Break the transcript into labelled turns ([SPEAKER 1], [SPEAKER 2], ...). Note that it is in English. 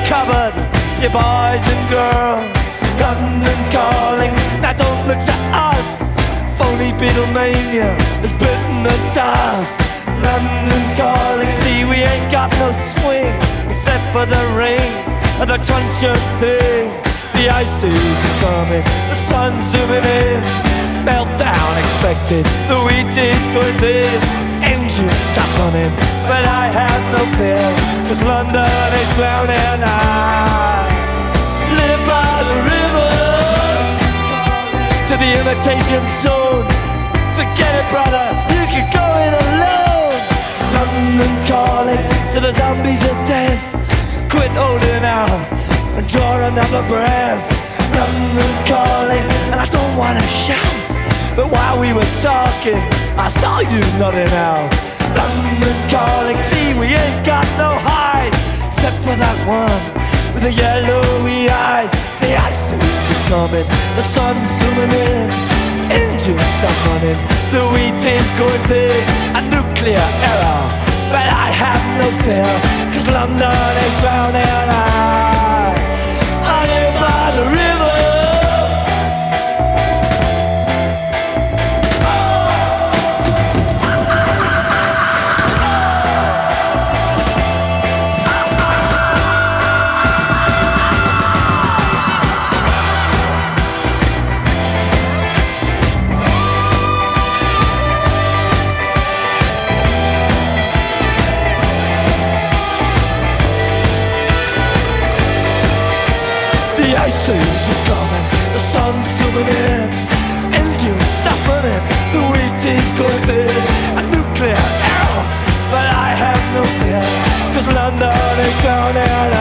[SPEAKER 1] covered, you boys and girls. London calling, now don't look to us. Phony Beatlemania has bitten the dust. London calling, see we ain't got no swing except for the ring and the truncheon thing. The ice age is coming, the sun's zooming in. Meltdown expected, the wheat is going thin. Engines stop running, but I have no fear, 'cause London is drowning. I live by the river, to the imitation zone. Forget it, brother, you can go it alone. London calling to the zombies of death. Quit holding out and draw another breath. London calling, and I don't wanna shout, but while we were talking, I saw you nodding out. London calling, see we ain't got no hide, except for that one with the yellowy eyes. The ice age is coming, the sun's zooming in. Engines stop running, the wheat is going big. A nuclear error, but I have no fear, 'cause London is drowning. I live by the river. The ice age is coming, the sun's zooming in. Engines stop running, the wheat is going thin. A nuclear error, but I have no fear, 'cause London is drowning.